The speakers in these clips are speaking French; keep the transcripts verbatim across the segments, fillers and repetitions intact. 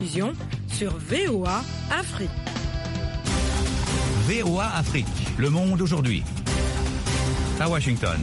Sur V O A Afrique. V O A Afrique, le monde aujourd'hui. À Washington.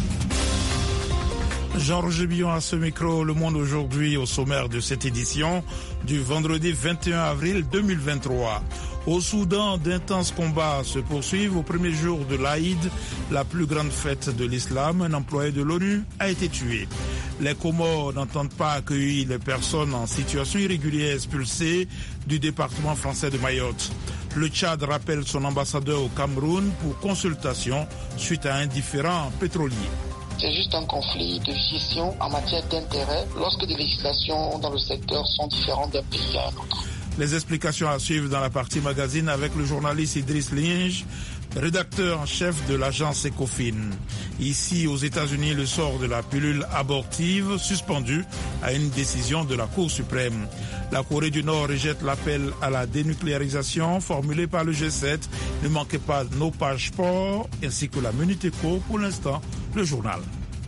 Jean-Roger Billon à ce micro, le monde aujourd'hui au sommaire de cette édition du vendredi vingt et un avril deux mille vingt-trois. Au Soudan, d'intenses combats se poursuivent. Au premier jour de l'Aïd, la plus grande fête de l'islam, un employé de l'ONU a été tué. Les Comores n'entendent pas accueillir les personnes en situation irrégulière expulsées du département français de Mayotte. Le Tchad rappelle son ambassadeur au Cameroun pour consultation suite à un différend pétrolier. C'est juste un conflit de gestion en matière d'intérêt lorsque des législations dans le secteur sont différentes d'un pays à un autre. Les explications à suivre dans la partie magazine avec le journaliste Idriss Linge, rédacteur en chef de l'agence Ecofin. Ici, aux États-Unis, le sort de la pilule abortive suspendu à une décision de la Cour suprême. La Corée du Nord rejette l'appel à la dénucléarisation formulé par le G sept. Ne manquez pas nos pages sport ainsi que la Minute Éco. Pour l'instant, le journal.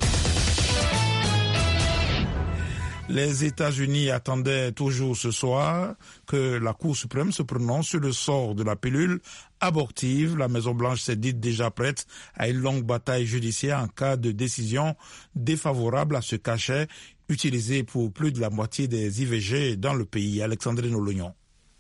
Les États-Unis attendaient toujours ce soir que la Cour suprême se prononce sur le sort de la pilule abortive. La Maison-Blanche s'est dite déjà prête à une longue bataille judiciaire en cas de décision défavorable à ce cachet utilisé pour plus de la moitié des I V G dans le pays. Alexandrine Olognon.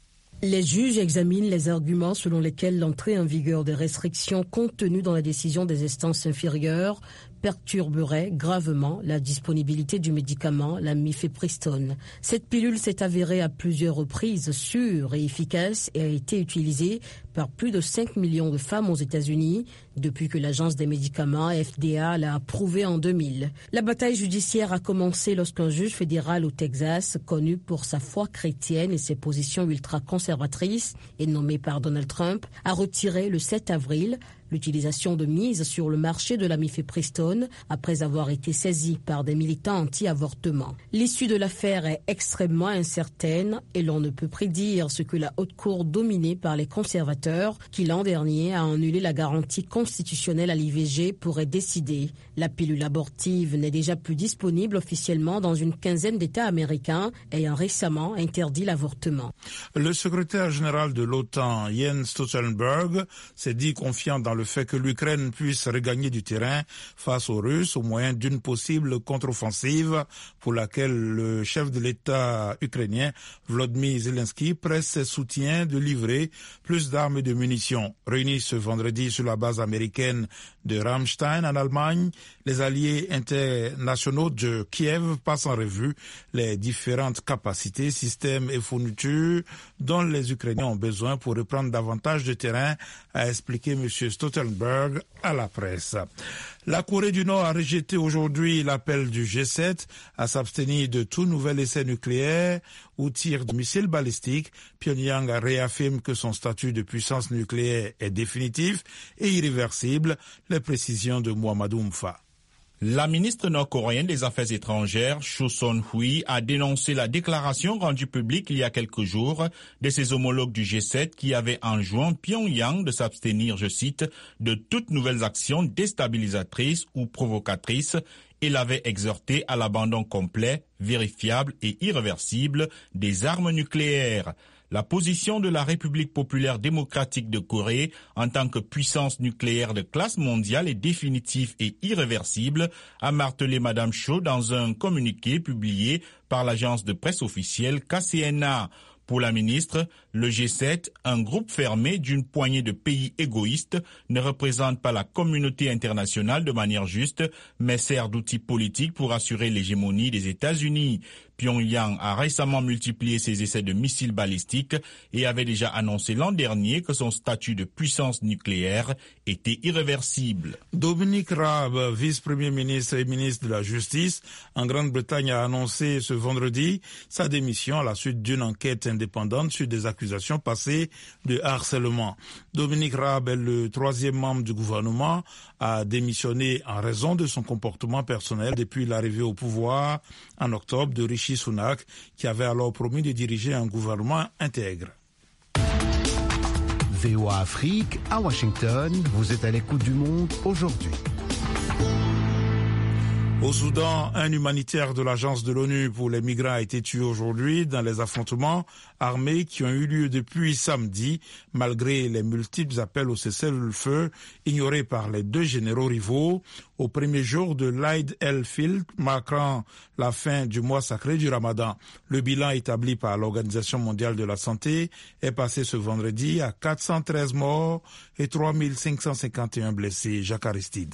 Les juges examinent les arguments selon lesquels l'entrée en vigueur des restrictions contenues dans la décision des instances inférieures perturberait gravement la disponibilité du médicament, la mifepristone. Cette pilule s'est avérée à plusieurs reprises sûre et efficace et a été utilisée par plus de cinq millions de femmes aux États-Unis depuis que l'Agence des médicaments F D A l'a approuvée en deux mille. La bataille judiciaire a commencé lorsqu'un juge fédéral au Texas, connu pour sa foi chrétienne et ses positions ultra-conservatrices et nommé par Donald Trump, a retiré le sept avril l'utilisation de mise sur le marché de la mifepristone après avoir été saisie par des militants anti-avortement. L'issue de l'affaire est extrêmement incertaine et l'on ne peut prédire ce que la haute cour dominée par les conservateurs, qui l'an dernier a annulé la garantie constitutionnelle à l'I V G, pourrait décider. La pilule abortive n'est déjà plus disponible officiellement dans une quinzaine d'États américains ayant récemment interdit l'avortement. Le secrétaire général de l'OTAN, Jens Stoltenberg, s'est dit confiant dans le fait que l'Ukraine puisse regagner du terrain face aux Russes au moyen d'une possible contre-offensive pour laquelle le chef de l'État ukrainien, Volodymyr Zelensky, presse ses soutiens de livrer plus d'armes et de munitions. Réunis ce vendredi sur la base américaine de Ramstein en Allemagne, les alliés internationaux de Kiev passent en revue les différentes capacités, systèmes et fournitures dont les Ukrainiens ont besoin pour reprendre davantage de terrain, a expliqué M. Stoltenberg à la presse. La Corée du Nord a rejeté aujourd'hui l'appel du G sept à s'abstenir de tout nouvel essai nucléaire ou tir de missiles balistiques. Pyongyang réaffirme que son statut de puissance nucléaire est définitif et irréversible. Les précisions de Mohamedou Mfa. La ministre nord-coréenne des Affaires étrangères, Cho Son-hui, a dénoncé la déclaration rendue publique il y a quelques jours de ses homologues du G sept qui avaient enjoint Pyongyang de s'abstenir, je cite, de toutes nouvelles actions déstabilisatrices ou provocatrices et l'avait exhorté à l'abandon complet, vérifiable et irréversible des armes nucléaires. La position de la République populaire démocratique de Corée en tant que puissance nucléaire de classe mondiale est définitive et irréversible, a martelé Madame Cho dans un communiqué publié par l'agence de presse officielle K C N A. Pour la ministre, le G sept, un groupe fermé d'une poignée de pays égoïstes, ne représente pas la communauté internationale de manière juste, mais sert d'outil politique pour assurer l'hégémonie des États-Unis. Pyongyang a récemment multiplié ses essais de missiles balistiques et avait déjà annoncé l'an dernier que son statut de puissance nucléaire était irréversible. Dominic Raab, vice-premier ministre et ministre de la Justice en Grande-Bretagne, a annoncé ce vendredi sa démission à la suite d'une enquête indépendante sur des accusations passées de harcèlement. Dominic Raab est le troisième membre du gouvernement à démissionner en raison de son comportement personnel depuis l'arrivée au pouvoir en octobre de Rishi Sunak, qui avait alors promis de diriger un gouvernement intègre. V O A Afrique, à Washington, vous êtes à l'écoute du monde aujourd'hui. Au Soudan, un humanitaire de l'agence de l'ONU pour les migrants a été tué aujourd'hui dans les affrontements armés qui ont eu lieu depuis samedi, malgré les multiples appels au cessez-le-feu ignorés par les deux généraux rivaux au premier jour de l'Aïd el-Fil, marquant la fin du mois sacré du Ramadan. Le bilan établi par l'Organisation mondiale de la santé est passé ce vendredi à quatre cent treize morts et trois mille cinq cent cinquante et un blessés. Jacques Aristide.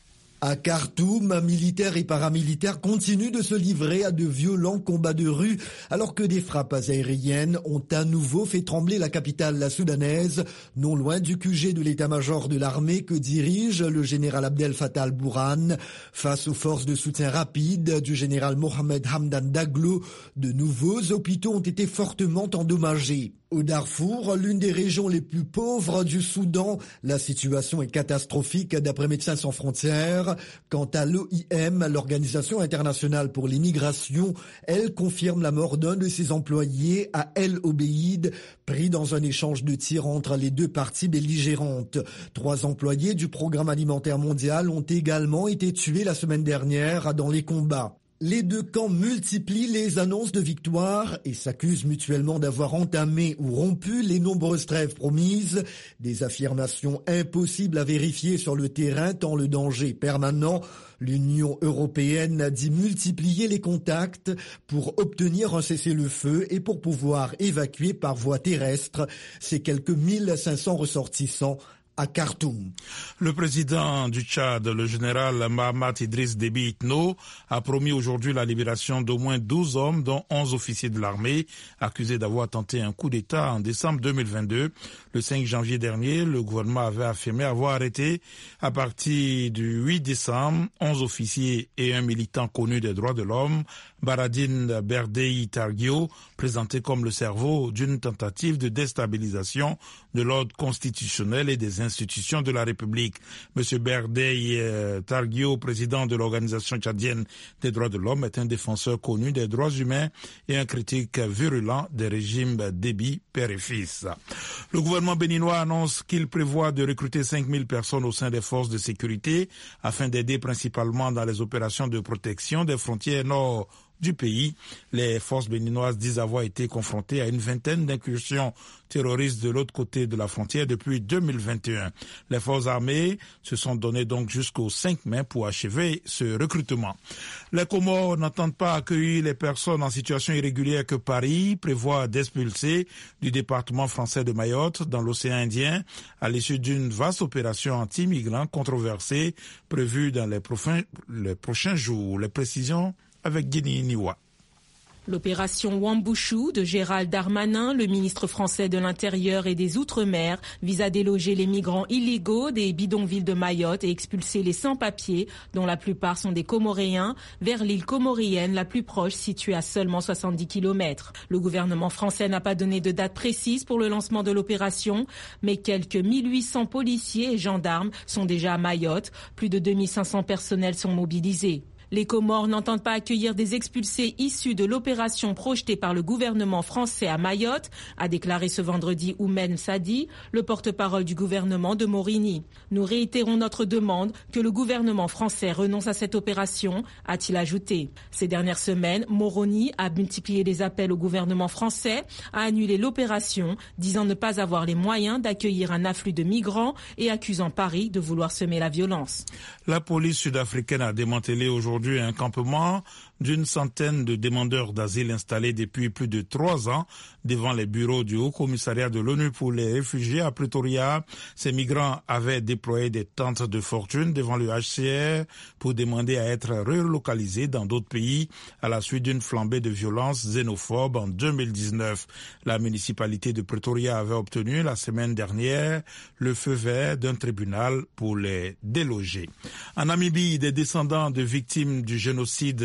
À Khartoum, militaires et paramilitaires continuent de se livrer à de violents combats de rue alors que des frappes aériennes ont à nouveau fait trembler la capitale la soudanaise, non loin du Q G de l'état-major de l'armée que dirige le général Abdel Fattah al-Burhan. Face aux forces de soutien rapide du général Mohamed Hamdan Daglo, de nouveaux hôpitaux ont été fortement endommagés. Au Darfour, l'une des régions les plus pauvres du Soudan, la situation est catastrophique d'après Médecins sans frontières. Quant à l'O I M, l'Organisation internationale pour l'immigration, elle confirme la mort d'un de ses employés à El Obeid, pris dans un échange de tirs entre les deux parties belligérantes. Trois employés du Programme alimentaire mondial ont également été tués la semaine dernière dans les combats. Les deux camps multiplient les annonces de victoire et s'accusent mutuellement d'avoir entamé ou rompu les nombreuses trêves promises. Des affirmations impossibles à vérifier sur le terrain tant le danger est permanent. L'Union européenne a dit multiplier les contacts pour obtenir un cessez-le-feu et pour pouvoir évacuer par voie terrestre ces quelques mille cinq cents ressortissants à Khartoum. Le président du Tchad, le général Mahamat Idriss Déby Itno, a promis aujourd'hui la libération d'au moins douze hommes, dont onze officiers de l'armée, accusés d'avoir tenté un coup d'État en décembre deux mille vingt-deux. Le cinq janvier dernier, le gouvernement avait affirmé avoir arrêté, à partir du huit décembre, onze officiers et un militant connu des droits de l'homme, Baradine Berdei Targio, présenté comme le cerveau d'une tentative de déstabilisation de l'ordre constitutionnel et des institutions de la République. Monsieur Berdei Targio, président de l'Organisation tchadienne des droits de l'homme, est un défenseur connu des droits humains et un critique virulent des régimes Déby, père et fils. Le gouvernement béninois annonce qu'il prévoit de recruter cinq mille personnes au sein des forces de sécurité afin d'aider principalement dans les opérations de protection des frontières nord du pays. Les forces béninoises disent avoir été confrontées à une vingtaine d'incursions terroristes de l'autre côté de la frontière depuis deux mille vingt et un. Les forces armées se sont données donc jusqu'au cinq mai pour achever ce recrutement. Les Comores n'entendent pas accueillir les personnes en situation irrégulière que Paris prévoit d'expulser du département français de Mayotte dans l'océan Indien à l'issue d'une vaste opération anti-migrants controversée prévue dans les prochains, les prochains jours. Les précisions avec Guinée Niwa. L'opération Wambushu de Gérald Darmanin, le ministre français de l'Intérieur et des Outre-mer, vise à déloger les migrants illégaux des bidonvilles de Mayotte et expulser les sans-papiers, dont la plupart sont des Comoréens, vers l'île comorienne la plus proche, située à seulement soixante-dix kilomètres. Le gouvernement français n'a pas donné de date précise pour le lancement de l'opération, mais quelques mille huit cents policiers et gendarmes sont déjà à Mayotte. Plus de deux mille cinq cents personnels sont mobilisés. Les Comores n'entendent pas accueillir des expulsés issus de l'opération projetée par le gouvernement français à Mayotte, a déclaré ce vendredi Oumen Sadi, le porte-parole du gouvernement de Moroni. Nous réitérons notre demande que le gouvernement français renonce à cette opération, a-t-il ajouté. Ces dernières semaines, Moroni a multiplié les appels au gouvernement français à annuler l'opération, disant ne pas avoir les moyens d'accueillir un afflux de migrants et accusant Paris de vouloir semer la violence. La police sud-africaine a démantelé aujourd'hui un campement d'une centaine de demandeurs d'asile installés depuis plus de trois ans devant les bureaux du Haut-Commissariat de l'ONU pour les réfugiés à Pretoria. Ces migrants avaient déployé des tentes de fortune devant le H C R pour demander à être relocalisés dans d'autres pays à la suite d'une flambée de violences xénophobes en deux mille dix-neuf. La municipalité de Pretoria avait obtenu la semaine dernière le feu vert d'un tribunal pour les déloger. En Namibie, des descendants de victimes du génocide des peuples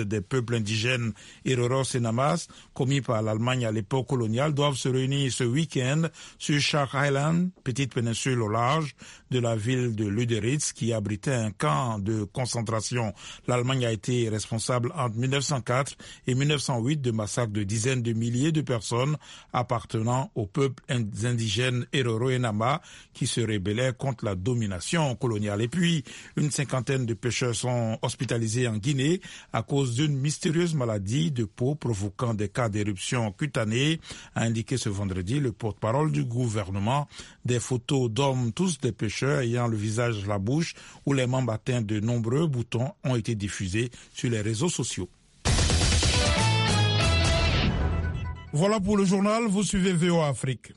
peuple indigène Hereros et Namas, commis par l'Allemagne à l'époque coloniale, doivent se réunir ce week-end sur Shark Island, petite péninsule au large de la ville de Lüderitz, qui abritait un camp de concentration. L'Allemagne a été responsable entre mille neuf cent quatre et mille neuf cent huit de massacres de dizaines de milliers de personnes appartenant au peuple indigène Herero et Nama qui se rébellaient contre la domination coloniale. Et puis, une cinquantaine de pêcheurs sont hospitalisés en Guinée à cause d'une mystérieuse maladie de peau provoquant des cas d'éruption cutanée, a indiqué ce vendredi le porte-parole du gouvernement. Des photos d'hommes, tous des pêcheurs ayant le visage, la bouche ou les membres atteints de nombreux boutons ont été diffusés sur les réseaux sociaux. Voilà pour le journal, vous suivez V O A Afrique.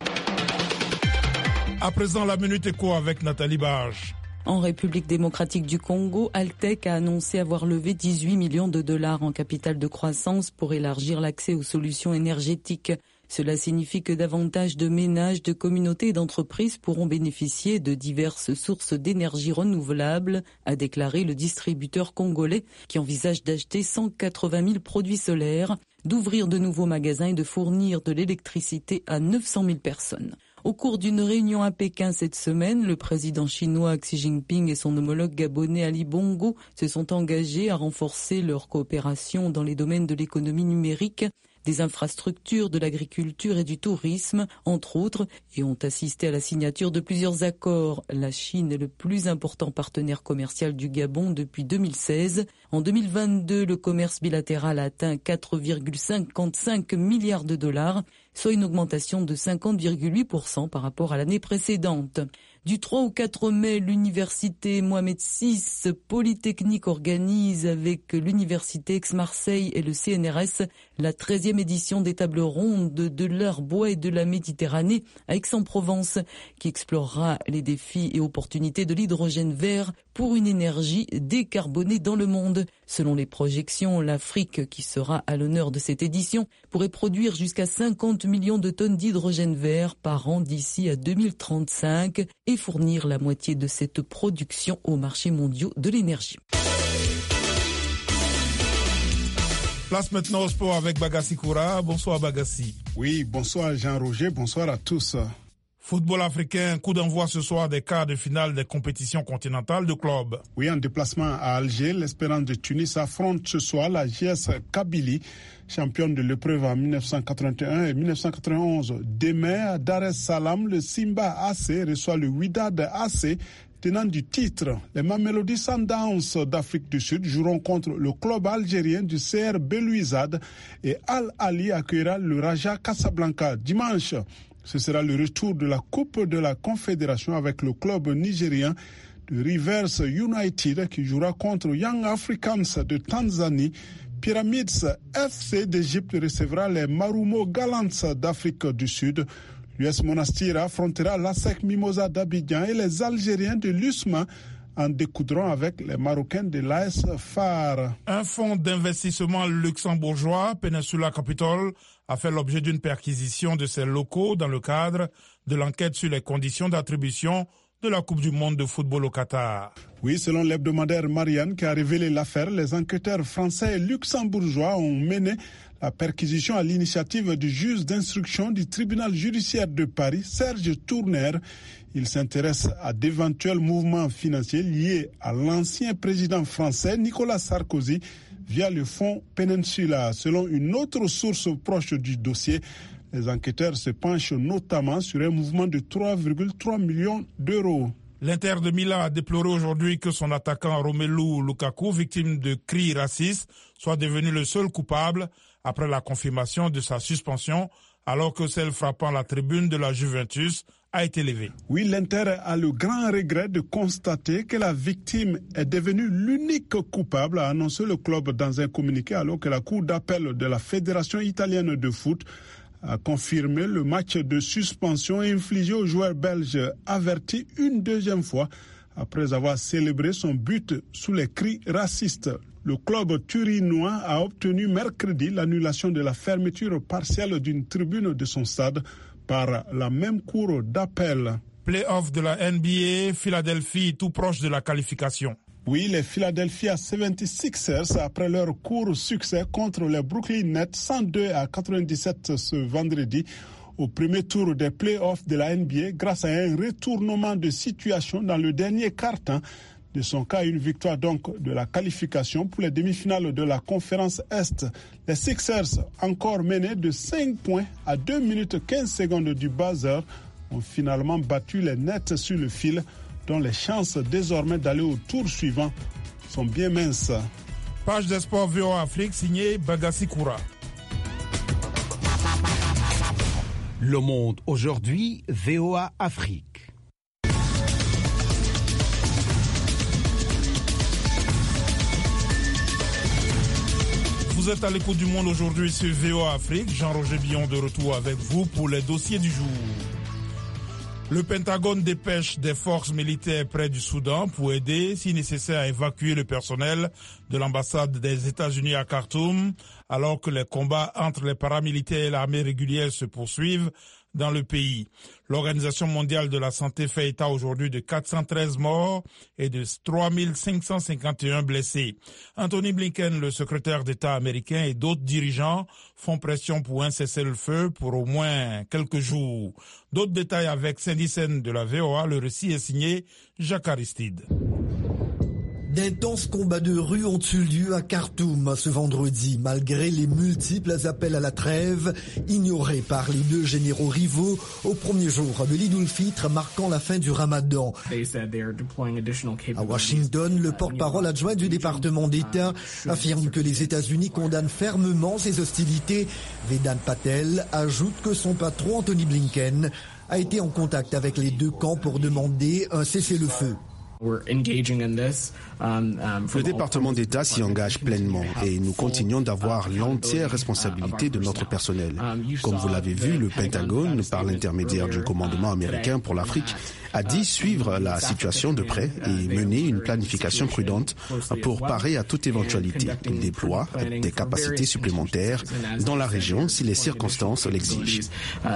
À présent, la Minute Éco avec Nathalie Barge. En République démocratique du Congo, Altec a annoncé avoir levé dix-huit millions de dollars en capital de croissance pour élargir l'accès aux solutions énergétiques. Cela signifie que davantage de ménages, de communautés et d'entreprises pourront bénéficier de diverses sources d'énergie renouvelable, a déclaré le distributeur congolais qui envisage d'acheter cent quatre-vingt mille produits solaires, d'ouvrir de nouveaux magasins et de fournir de l'électricité à neuf cent mille personnes. Au cours d'une réunion à Pékin cette semaine, le président chinois Xi Jinping et son homologue gabonais Ali Bongo se sont engagés à renforcer leur coopération dans les domaines de l'économie numérique, des infrastructures, de l'agriculture et du tourisme, entre autres, et ont assisté à la signature de plusieurs accords. La Chine est le plus important partenaire commercial du Gabon depuis deux mille seize. En deux mille vingt-deux, le commerce bilatéral a atteint quatre virgule cinquante-cinq milliards de dollars, soit une augmentation de cinquante virgule huit pour cent par rapport à l'année précédente. Du trois au quatre mai, l'université Mohamed six Polytechnique organise avec l'université Aix-Marseille et le C N R S la treizième édition des tables rondes de l'art bois et de la Méditerranée à Aix-en-Provence, qui explorera les défis et opportunités de l'hydrogène vert pour une énergie décarbonée dans le monde. Selon les projections, l'Afrique, qui sera à l'honneur de cette édition, pourrait produire jusqu'à cinquante millions de tonnes d'hydrogène vert par an d'ici à deux mille trente-cinq et fournir la moitié de cette production aux marchés mondiaux de l'énergie. Place maintenant au sport avec Bagassi Koura. Bonsoir Bagassi. Oui, bonsoir Jean-Roger, bonsoir à tous. Football africain, coup d'envoi ce soir des quarts de finale des compétitions continentales de club. Oui, en déplacement à Alger, l'Espérance de Tunis affronte ce soir la J S Kabylie, championne de l'épreuve en mille neuf cent quatre-vingt-un et mille neuf cent quatre-vingt-onze. Demain, à Dar es Salaam, le Simba A C reçoit le Wydad A C, tenant du titre. Les Mamelody Sundowns d'Afrique du Sud joueront contre le club algérien du C R Belouizdad et Al Ahly accueillera le Raja Casablanca dimanche. Ce sera le retour de la Coupe de la Confédération avec le club nigérien de Rivers United qui jouera contre Young Africans de Tanzanie. Pyramids F C d'Égypte recevra les Marumo Gallants d'Afrique du Sud. L'U S Monastir affrontera l'A S E C Mimosa d'Abidjan et les Algériens de l'U S M A en découdront avec les Marocains de l'A S F A R. Un fonds d'investissement luxembourgeois, Peninsula Capital, a fait l'objet d'une perquisition de ses locaux dans le cadre de l'enquête sur les conditions d'attribution de la Coupe du monde de football au Qatar. Oui, selon l'hebdomadaire Marianne qui a révélé l'affaire, les enquêteurs français et luxembourgeois ont mené la perquisition à l'initiative du juge d'instruction du tribunal judiciaire de Paris, Serge Tourner. Il s'intéresse à d'éventuels mouvements financiers liés à l'ancien président français Nicolas Sarkozy via le fonds Peninsula. Selon une autre source proche du dossier, les enquêteurs se penchent notamment sur un mouvement de trois virgule trois millions d'euros. L'Inter de Milan a déploré aujourd'hui que son attaquant Romelu Lukaku, victime de cris racistes, soit devenu le seul coupable après la confirmation de sa suspension, alors que celle frappant la tribune de la Juventus a été levée. Oui, l'Inter a le grand regret de constater que la victime est devenue l'unique coupable, a annoncé le club dans un communiqué, alors que la cour d'appel de la Fédération italienne de foot a confirmé le match de suspension infligé au joueur belge averti une deuxième fois après avoir célébré son but sous les cris racistes. Le club turinois a obtenu mercredi l'annulation de la fermeture partielle d'une tribune de son stade par la même cour d'appel. Play-off de la N B A, Philadelphie tout proche de la qualification. Oui, les Philadelphia soixante-sixers, après leur court succès contre les Brooklyn Nets, cent deux à quatre-vingt-dix-sept ce vendredi, au premier tour des playoffs de la N B A, grâce à un retournement de situation dans le dernier quart-temps. De son cas, une victoire donc de la qualification pour les demi-finales de la conférence Est. Les Sixers, encore menés de cinq points à deux minutes quinze secondes du buzzer, ont finalement battu les Nets sur le fil, dont les chances désormais d'aller au tour suivant sont bien minces. Page des sports V O A Afrique signée Bagassi Koura. Le Monde aujourd'hui, V O A Afrique. Vous êtes à l'écoute du Monde aujourd'hui sur V O A Afrique. Jean-Roger Billon de retour avec vous pour les dossiers du jour. Le Pentagone dépêche des forces militaires près du Soudan pour aider, si nécessaire, à évacuer le personnel de l'ambassade des États-Unis à Khartoum, alors que les combats entre les paramilitaires et l'armée régulière se poursuivent dans le pays. L'Organisation mondiale de la santé fait état aujourd'hui de quatre cent treize morts et de trois mille cinq cent cinquante et un blessés. Anthony Blinken, le secrétaire d'État américain, et d'autres dirigeants font pression pour un cessez-le-feu pour au moins quelques jours. D'autres détails avec Cindy Sen de la V O A. Le récit est signé Jacques Aristide. D'intenses combats de rue ont eu lieu à Khartoum ce vendredi, malgré les multiples appels à la trêve ignorés par les deux généraux rivaux au premier jour de l'Eid ul-Fitr marquant la fin du Ramadan. À Washington, le porte-parole adjoint du département d'État affirme que les États-Unis condamnent fermement ces hostilités. Vedant Patel ajoute que son patron Anthony Blinken a été en contact avec les deux camps pour demander un cessez-le-feu. Le département d'État s'y engage pleinement et nous continuons d'avoir l'entière responsabilité de notre personnel. Comme vous l'avez vu, le Pentagone, par l'intermédiaire du commandement américain pour l'Afrique, a dit suivre la situation de près et mener une planification prudente pour parer à toute éventualité. Il déploie des capacités supplémentaires dans la région si les circonstances l'exigent. À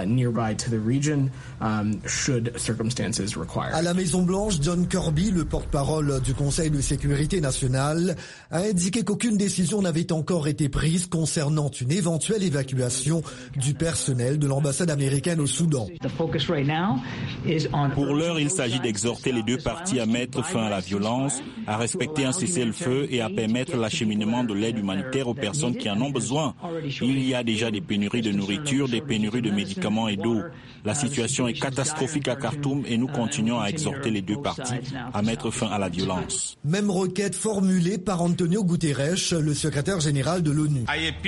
la Maison-Blanche, John Kirby, le porte-parole du Conseil de sécurité nationale, a indiqué qu'aucune décision n'avait encore été prise concernant une éventuelle évacuation du personnel de l'ambassade américaine au Soudan. Pour l'heure, il s'agit d'exhorter les deux parties à mettre fin à la violence, à respecter un cessez-le-feu et à permettre l'acheminement de l'aide humanitaire aux personnes qui en ont besoin. Il y a déjà des pénuries de nourriture, des pénuries de médicaments et d'eau. La situation est catastrophique à Khartoum et nous continuons à exhorter les deux parties à mettre fin à la violence. Même requête formulée par Antonio Guterres, le secrétaire général de l'ONU.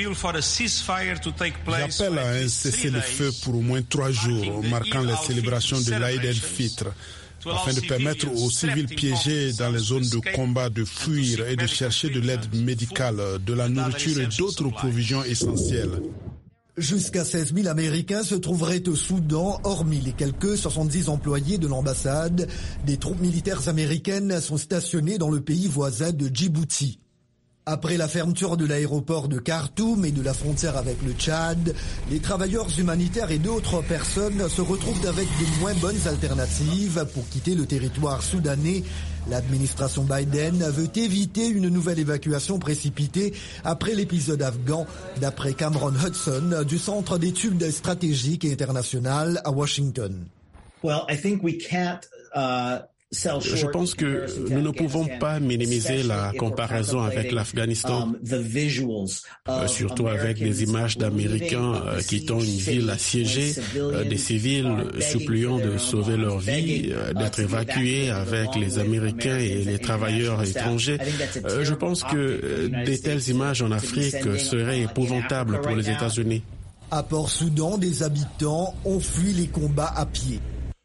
J'appelle à un cessez-le-feu pour au moins trois jours, marquant les célébrations de l'Aïd el-Fitr, afin de permettre aux civils piégés dans les zones de combat de fuir et de chercher de l'aide médicale, de la nourriture et d'autres provisions essentielles. Jusqu'à seize mille Américains se trouveraient au Soudan, hormis les quelques soixante-dix employés de l'ambassade. Des troupes militaires américaines sont stationnées dans le pays voisin de Djibouti. Après la fermeture de l'aéroport de Khartoum et de la frontière avec le Tchad, les travailleurs humanitaires et d'autres personnes se retrouvent avec de moins bonnes alternatives pour quitter le territoire soudanais. L'administration Biden veut éviter une nouvelle évacuation précipitée après l'épisode afghan, d'après Cameron Hudson du Centre d'études stratégiques et internationales à Washington. Well, I think we can't, uh... Je pense que nous ne pouvons pas minimiser la comparaison avec l'Afghanistan, euh, surtout avec des images d'Américains euh, quittant une ville assiégée, euh, des civils suppliant de sauver leur vie, euh, d'être évacués avec les Américains et les travailleurs étrangers. Euh, je pense que euh, de telles images en Afrique seraient épouvantables pour les États-Unis. À Port-Soudan, des habitants ont fui les combats à pied.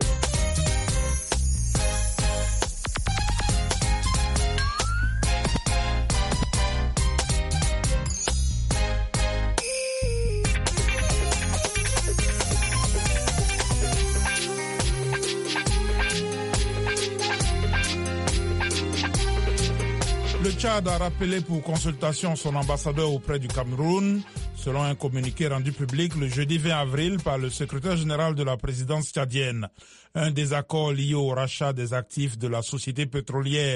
Le Tchad a rappelé pour consultation son ambassadeur auprès du Cameroun, selon un communiqué rendu public le jeudi vingt avril par le secrétaire général de la présidence tchadienne. Un désaccord lié au rachat des actifs de la société pétrolière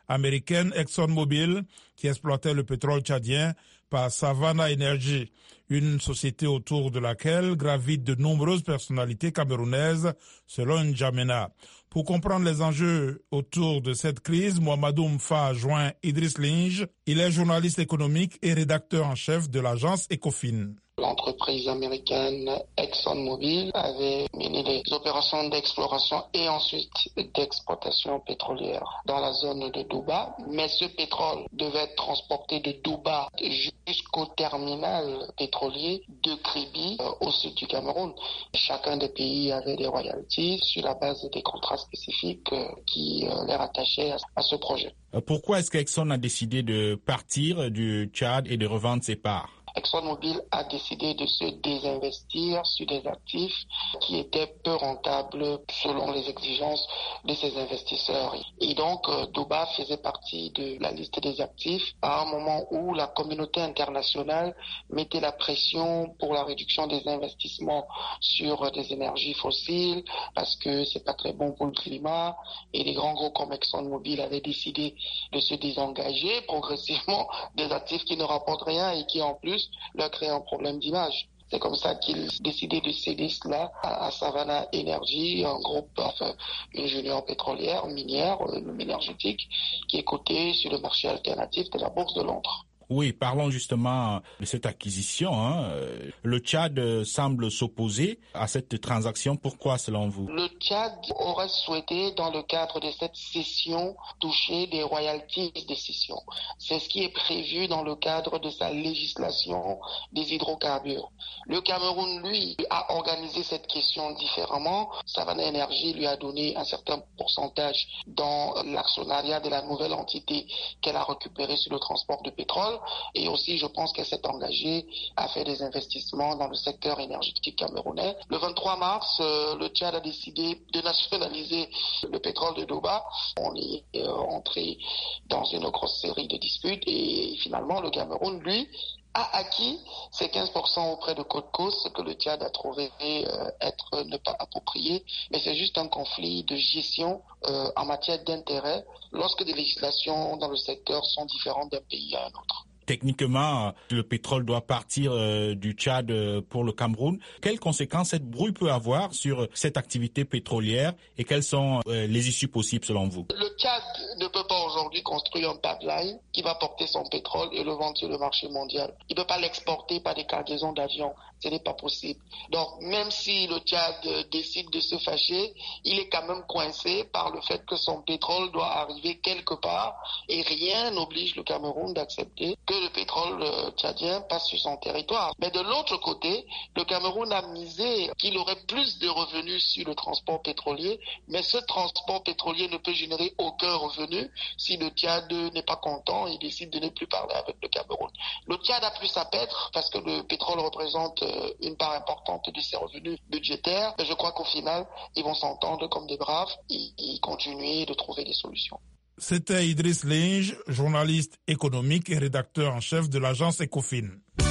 américaine ExxonMobil qui exploitait le pétrole tchadien par Savannah Energy, une société autour de laquelle gravitent de nombreuses personnalités camerounaises, selon N'Djamena. Pour comprendre les enjeux autour de cette crise, Mohamedou Mfa a joint Idriss Linge. Il est journaliste économique et rédacteur en chef de l'agence Ecofin. L'entreprise américaine ExxonMobil avait mené des opérations d'exploration et ensuite d'exploitation pétrolière dans la zone de Douba. Mais ce pétrole devait être transporté de Douba jusqu'au terminal pétrolier de Kribi au sud du Cameroun. Chacun des pays avait des royalties sur la base des contrats spécifiques qui les rattachaient à ce projet. Pourquoi est-ce qu'Exxon a décidé de partir du Tchad et de revendre ses parts ? ExxonMobil a décidé de se désinvestir sur des actifs qui étaient peu rentables selon les exigences de ses investisseurs. Et donc, Douba faisait partie de la liste des actifs à un moment où la communauté internationale mettait la pression pour la réduction des investissements sur des énergies fossiles parce que c'est pas très bon pour le climat. Et les grands groupes comme ExxonMobil avaient décidé de se désengager progressivement des actifs qui ne rapportent rien et qui en plus leur créer un problème d'image. C'est comme ça qu'ils décidaient de céder cela à, à Savannah Energy, un groupe, enfin, une junior pétrolière, minière, euh, énergétique, qui est cotée sur le marché alternatif de la Bourse de Londres. Oui, parlons justement de cette acquisition. Hein. Le Tchad semble s'opposer à cette transaction. Pourquoi, selon vous? Le Tchad aurait souhaité, dans le cadre de cette cession, toucher des royalties de cession. C'est ce qui est prévu dans le cadre de sa législation des hydrocarbures. Le Cameroun, lui, a organisé cette question différemment. Savannah Energy lui a donné un certain pourcentage dans l'actionnariat de la nouvelle entité qu'elle a récupérée sur le transport de pétrole. Et aussi, je pense qu'elle s'est engagée à faire des investissements dans le secteur énergétique camerounais. Le vingt-trois mars, euh, le Tchad a décidé de nationaliser le pétrole de Douba. On est euh, entré dans une grosse série de disputes et finalement, le Cameroun, lui, a acquis ces quinze pour cent auprès de Codco, ce que le Tchad a trouvé euh, être ne pas approprié. Mais c'est juste un conflit de gestion euh, en matière d'intérêt lorsque des législations dans le secteur sont différentes d'un pays à un autre. Techniquement, le pétrole doit partir euh, du Tchad euh, pour le Cameroun. Quelles conséquences cette brouille peut avoir sur cette activité pétrolière et quelles sont euh, les issues possibles selon vous? Le Tchad ne peut pas aujourd'hui construire un pipeline qui va porter son pétrole et le vendre sur le marché mondial. Il ne peut pas l'exporter par des cargaisons d'avions. Ce n'est pas possible. Donc, même si le Tchad décide de se fâcher, il est quand même coincé par le fait que son pétrole doit arriver quelque part et rien n'oblige le Cameroun d'accepter que le pétrole tchadien passe sur son territoire. Mais de l'autre côté, le Cameroun a misé qu'il aurait plus de revenus sur le transport pétrolier, mais ce transport pétrolier ne peut générer aucun revenu si le Tchad n'est pas content et décide de ne plus parler avec le Cameroun. Le Tchad a plus à perdre parce que le pétrole représente une part importante de ses revenus budgétaires, mais je crois qu'au final, ils vont s'entendre comme des braves et, et continuer de trouver des solutions. C'était Idriss Linge, journaliste économique et rédacteur en chef de l'agence Ecofin.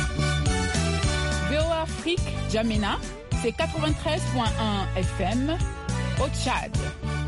V O A Afrique, N'Djamena, c'est quatre-vingt-treize virgule un F M au Tchad.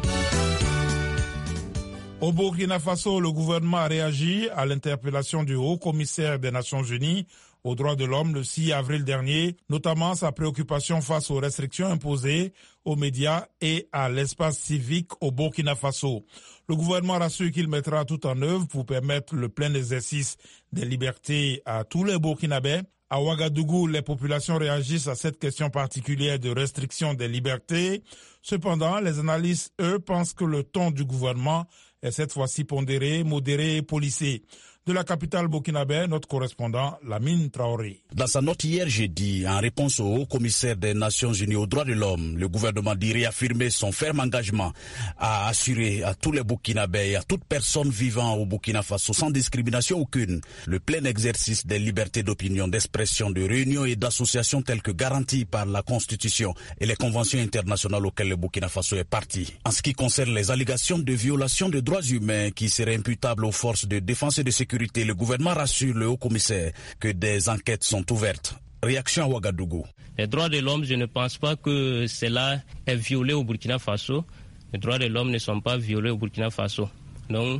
Au Burkina Faso, le gouvernement a réagi à l'interpellation du haut-commissaire des Nations Unies aux droits de l'homme le six avril dernier, notamment sa préoccupation face aux restrictions imposées aux médias et à l'espace civique au Burkina Faso. Le gouvernement rassure qu'il mettra tout en œuvre pour permettre le plein exercice des libertés à tous les Burkinabés. À Ouagadougou, les populations réagissent à cette question particulière de restriction des libertés. Cependant, les analystes, eux, pensent que le ton du gouvernement est cette fois-ci pondéré, modéré et policé. De la capitale burkinabé, notre correspondant Lamine Traoré. Dans sa note hier jeudi, en réponse au haut-commissaire des Nations Unies aux droits de l'homme, le gouvernement dit réaffirmer son ferme engagement à assurer à tous les Burkinabés et à toute personne vivant au Burkina Faso sans discrimination aucune le plein exercice des libertés d'opinion, d'expression, de réunion et d'association telles que garanties par la Constitution et les conventions internationales auxquelles le Burkina Faso est parti. En ce qui concerne les allégations de violation des droits humains qui seraient imputables aux forces de défense et de sécurité, le gouvernement rassure le haut-commissaire que des enquêtes sont ouvertes. Réaction à Ouagadougou. Les droits de l'homme, je ne pense pas que cela est violé au Burkina Faso. Les droits de l'homme ne sont pas violés au Burkina Faso. Donc,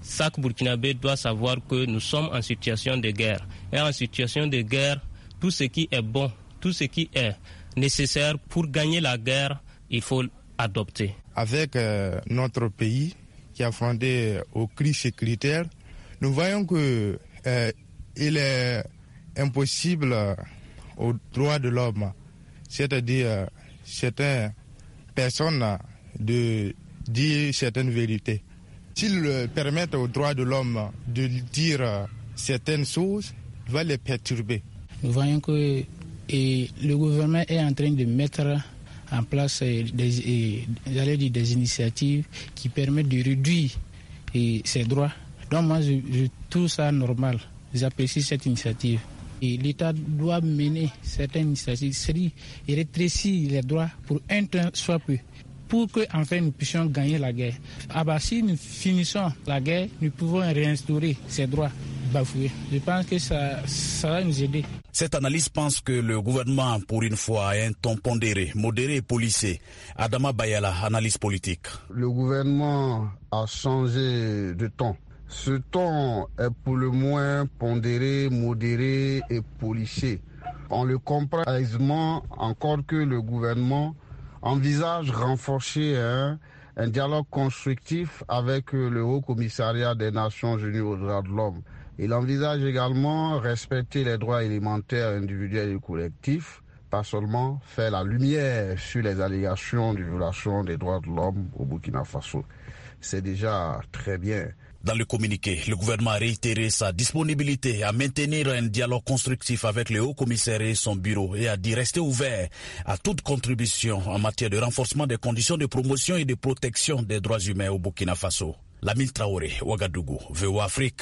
chaque Burkinabé doit savoir que nous sommes en situation de guerre. Et en situation de guerre, tout ce qui est bon, tout ce qui est nécessaire pour gagner la guerre, il faut adopter. Avec euh, notre pays qui a fondé aux crises sécuritaires, nous voyons que euh, il est impossible euh, aux droits de l'homme, c'est-à-dire euh, certaines personnes euh, de dire certaines vérités. S'ils euh, permettent aux droits de l'homme de dire euh, certaines choses, il va les perturber. Nous voyons que et le gouvernement est en train de mettre en place des, des, des, des initiatives qui permettent de réduire et, ces droits. Donc moi, je, je trouve ça normal. J'apprécie cette initiative. Et l'État doit mener certaines initiatives, c'est-à-dire rétrécir les droits pour un temps soit peu, pour que enfin nous puissions gagner la guerre. Ah bah, si nous finissons la guerre, nous pouvons réinstaurer ces droits bafoués. Je pense que ça, ça va nous aider. Cette analyse pense que le gouvernement, pour une fois, a un ton pondéré, modéré et policé. Adama Bayala, analyse politique. Le gouvernement a changé de ton. Ce ton est pour le moins pondéré, modéré et policé. On le comprend aisément encore que le gouvernement envisage renforcer hein, un dialogue constructif avec le Haut Commissariat des Nations Unies aux droits de l'homme. Il envisage également respecter les droits élémentaires individuels et collectifs, pas seulement faire la lumière sur les allégations de violation des droits de l'homme au Burkina Faso. C'est déjà très bien. Dans le communiqué, le gouvernement a réitéré sa disponibilité à maintenir un dialogue constructif avec le Haut-Commissaire et son bureau et a dit rester ouvert à toute contribution en matière de renforcement des conditions de promotion et de protection des droits humains au Burkina Faso. Lamine Traoré, Ouagadougou, V O A Afrique.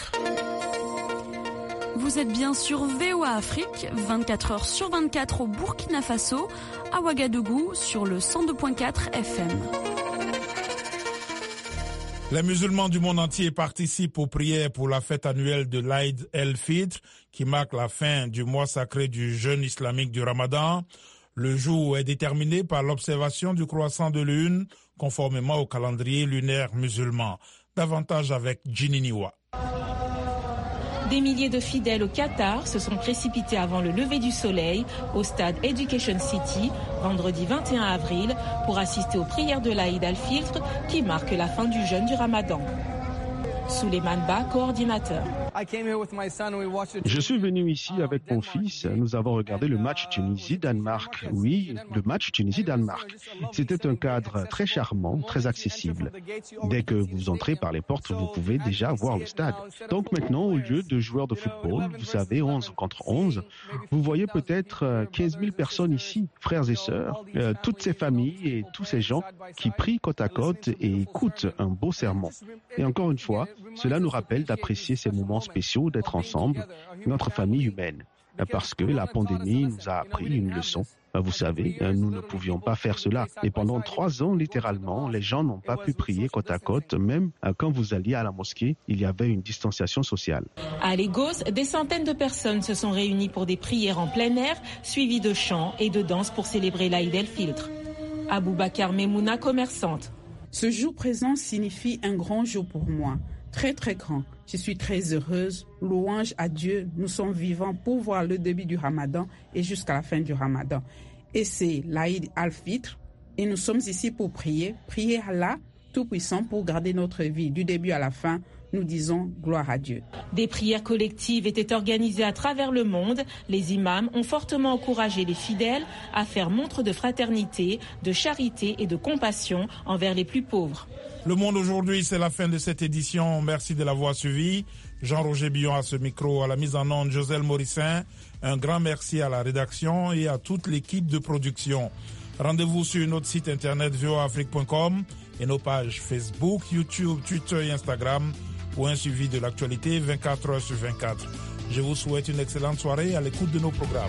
Vous êtes bien sur V O A Afrique, vingt-quatre heures sur vingt-quatre au Burkina Faso, à Ouagadougou sur le cent deux virgule quatre F M. Les musulmans du monde entier participent aux prières pour la fête annuelle de l'Aïd el-Fitr, qui marque la fin du mois sacré du jeûne islamique du Ramadan. Le jour est déterminé par l'observation du croissant de lune, conformément au calendrier lunaire musulman. Davantage avec Djininiwa. Des milliers de fidèles au Qatar se sont précipités avant le lever du soleil au stade Education City, vendredi vingt et un avril, pour assister aux prières de l'Aïd al-Fitr qui marque la fin du jeûne du Ramadan. Souleymane Ba, coordinateur. Je suis venu ici avec mon fils. Nous avons regardé le match Tunisie-Danemark. Oui, le match Tunisie-Danemark. C'était un cadre très charmant, très accessible. Dès que vous entrez par les portes, vous pouvez déjà voir le stade. Donc maintenant, au lieu de joueurs de football, vous savez, onze contre onze, vous voyez peut-être quinze mille personnes ici, frères et sœurs, euh, toutes ces familles et tous ces gens qui prient côte à côte et écoutent un beau sermon. Et encore une fois, cela nous rappelle d'apprécier ces moments spéciaux, d'être ensemble, notre famille humaine. Parce que la pandémie nous a appris une leçon. Vous savez, nous ne pouvions pas faire cela. Et pendant trois ans, littéralement, les gens n'ont pas pu prier côte à côte. Même quand vous alliez à la mosquée, il y avait une distanciation sociale. À Lagos, des centaines de personnes se sont réunies pour des prières en plein air, suivies de chants et de danses pour célébrer l'Aïd el-Fitr. Aboubakar Memouna, commerçante. Ce jour présent signifie un grand jour pour moi. Très très grand. Je suis très heureuse. Louange à Dieu. Nous sommes vivants pour voir le début du Ramadan et jusqu'à la fin du Ramadan. Et c'est l'Aïd al-Fitr. Et nous sommes ici pour prier. Prier Allah Tout-Puissant pour garder notre vie du début à la fin. Nous disons gloire à Dieu. Des prières collectives étaient organisées à travers le monde. Les imams ont fortement encouragé les fidèles à faire montre de fraternité, de charité et de compassion envers les plus pauvres. Le Monde aujourd'hui, c'est la fin de cette édition. Merci de l'avoir suivi. Jean-Roger Billon à ce micro, à la mise en onde, Joselle Morissin. Un grand merci à la rédaction et à toute l'équipe de production. Rendez-vous sur notre site internet v o a afrique point com et nos pages Facebook, YouTube, Twitter et Instagram pour un suivi de l'actualité vingt-quatre heures sur vingt-quatre. Je vous souhaite une excellente soirée à l'écoute de nos programmes.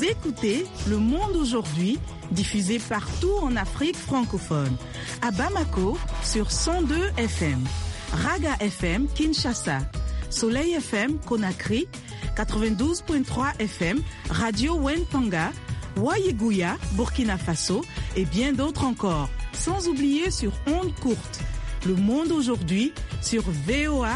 écoutez Le Monde aujourd'hui, diffusé partout en Afrique francophone. À Bamako, sur cent deux F M. Raga F M, Kinshasa. Soleil F M, Conakry. quatre-vingt-douze virgule trois F M. Radio Wentanga. Wayeguya, Burkina Faso. Et bien d'autres encore. Sans oublier sur ondes courtes. Le Monde aujourd'hui, sur V O A